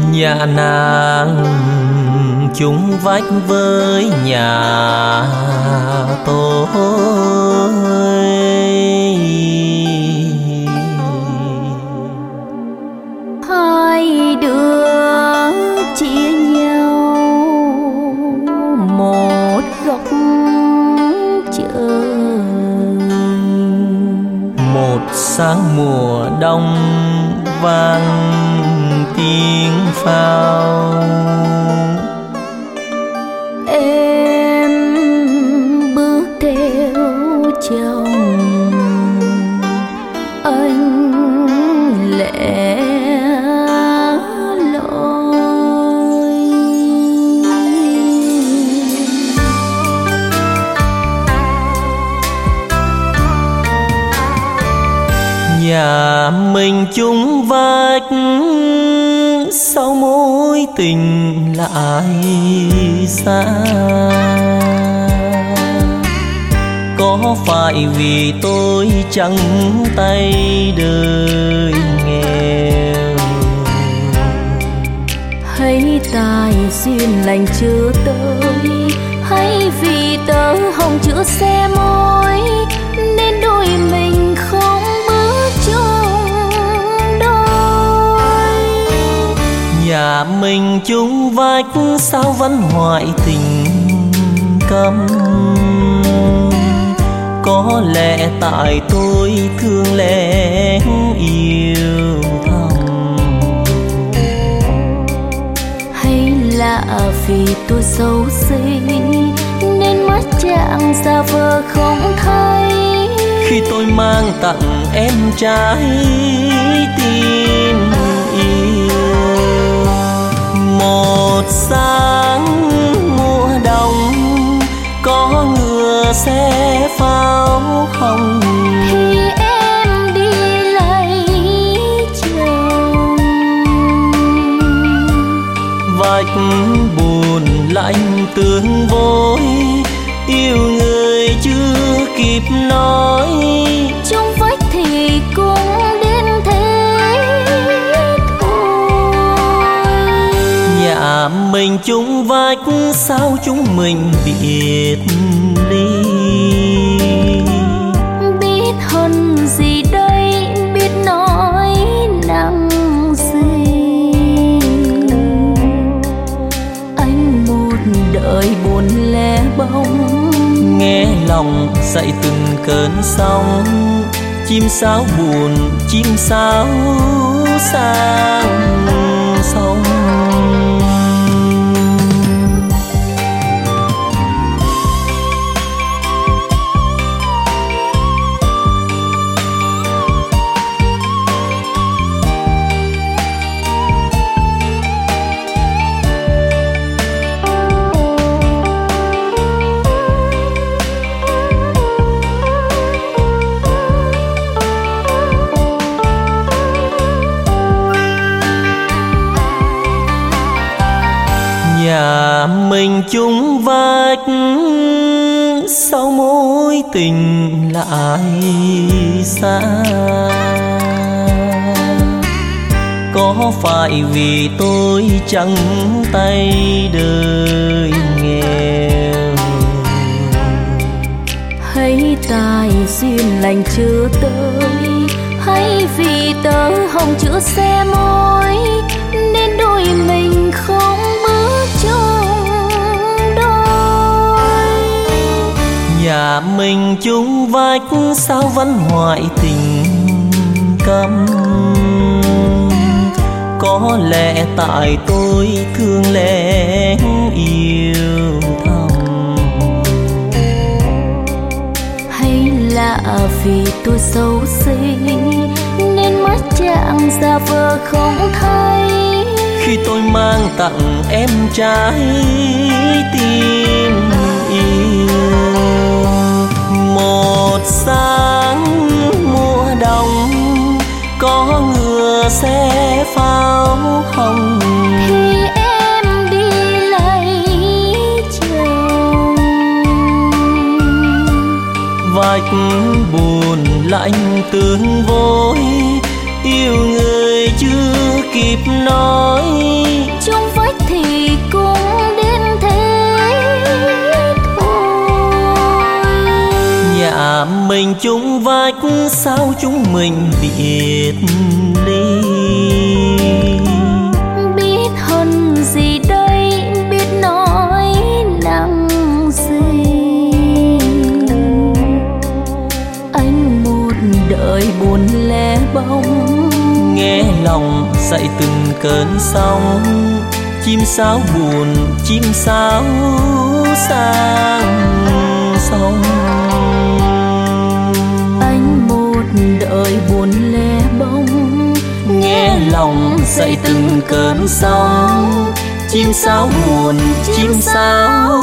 Nhà nàng chung vách với nhà tôi, hai đứa chia nhau một góc trời. một sáng mùa đông vang tiếng pháo, em bước theo chồng, anh lẻ loi. nhà mình chung vách sau mối tình lại xa. Có phải vì tôi trắng tay đời nghèo, hay tài duyên lành chưa tới, hay vì tớ hồng chữ xe môi nên đôi mình không bước chung đôi. nhà mình chung vách sao vẫn hoại tình câm. Có lẽ tại tôi thương lẽ yêu thầm, hay là vì tôi xấu xí nên mắt chàng giả vờ không thấy. khi tôi mang tặng em trái tim yêu. Một sáng mùa đông có ngựa xe pháo hồng, Khi em đi lấy chồng, vách buồn lạnh tương vối, yêu người chưa kịp nói. trong vách thì cũng đến thế thôi. Nhà mình chung vách sao chúng mình biệt ly. Biết hơn gì đây, biết nói năng gì. Anh một đời buồn lẻ bóng, nghe lòng dậy từng cơn sóng. Chim sáo buồn, chim sáo sang sông. Nhà mình chung vách sau mối tình lại xa. Có phải vì tôi trắng tay đời nghèo, hay tài duyên lành chưa tới, hay vì tớ hồng chữ xe môi nên đôi mình không bước chung đôi. nhà mình chung vách sao vẫn hoại tình câm. Có lẽ tại tôi thương lẽ yêu thầm, hay là vì tôi xấu xí nên mắt chàng giả vờ không thấy. khi tôi mang tặng em trái tim yêu. Một sáng mùa đông có ngựa xe pháo hồng, Khi em đi lấy chồng, vách buồn lạnh tương vối, yêu người chưa kịp nói. mình chung vách sao chúng mình biệt ly. Biết hơn gì đây, biết nói năng gì. Anh một đời buồn lẻ bóng, nghe lòng dậy từng cơn sóng. Chim sáo buồn, chim sáo sang sông. anh một đời buồn lẻ bóng, Nghe lòng dậy từng cơn sóng. Chim sáo buồn, chim sáo